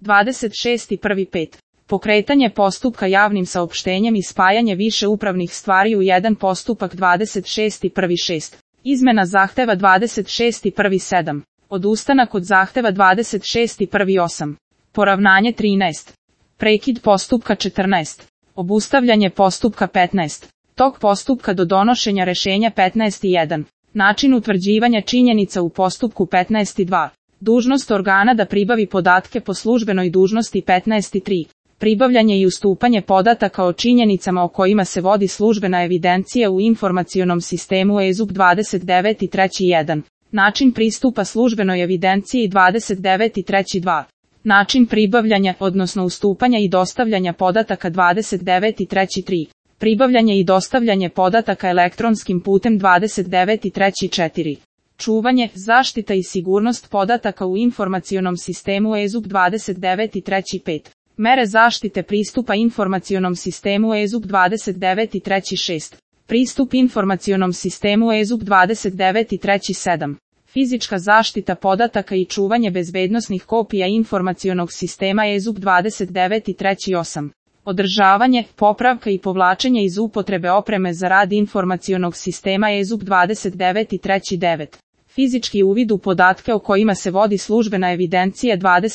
26.1.5. Pokretanje postupka javnim saopštenjem i spajanje više upravnih stvari u jedan postupak 26.1.6. Izmena zahteva 26.1.7. Odustanak od zahteva 26.1.8. Poravnanje 13. Prekid postupka 14. Obustavljanje postupka 15. Tok postupka do donošenja rešenja 15.1. Način utvrđivanja činjenica u postupku 15.2. Dužnost organa da pribavi podatke po službenoj dužnosti 15.3. Pribavljanje i ustupanje podataka o činjenicama o kojima se vodi službena evidencija u informacionom sistemu EZUP 29.3.1. Način pristupa službenoj evidenciji 29.3.2. Način pribavljanja, odnosno ustupanja i dostavljanja podataka 29.3.3. Pribavljanje i dostavljanje podataka elektronskim putem 29.3.4. Čuvanje, zaštita i sigurnost podataka u informacionom sistemu EZUP 29.3.5. Mere zaštite pristupa informacionom sistemu EZUP 29.3.6. Pristup informacionom sistemu EZUP 29.3.7. Fizička zaštita podataka i čuvanje bezbednosnih kopija informacionog sistema EZUP 29.3.8. Održavanje, popravka i povlačenje iz upotrebe opreme za rad informacionog sistema EZUP 29.3.9. Fizički uvid u podatke o kojima se vodi službena evidencija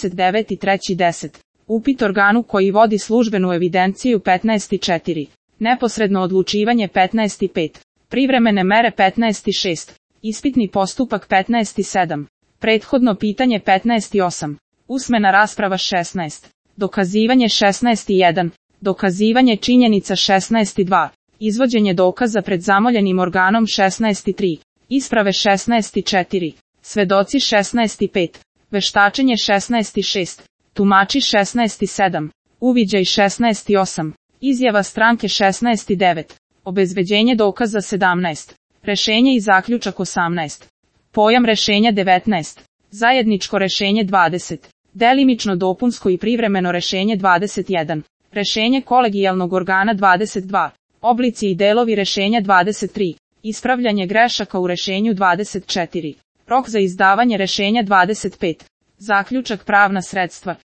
29.3.10. Upit organu koji vodi službenu evidenciju 15.4. Neposredno odlučivanje 15.5. Privremene mere 15.6. Ispitni postupak 15.7. Prethodno pitanje 15.8. Usmena rasprava 16. Dokazivanje 16.1. Dokazivanje činjenica 16.2. Izvođenje dokaza pred zamoljenim organom 16.3. Isprave 16.4. Svedoci 16.5. Veštačenje 16.6. Tumači 16.7. Uviđaj 16.8. Izjava stranke 16.9. Obezbeđenje dokaza 17. Rešenje i zaključak 18. Pojam rešenja 19. Zajedničko rešenje 20. Delimično dopunsko i privremeno rešenje 21. Rešenje kolegijalnog organa 22. Oblici i delovi rešenja 23. Ispravljanje grešaka u rešenju 24. Rok za izdavanje rešenja 25. Zaključak pravna sredstva.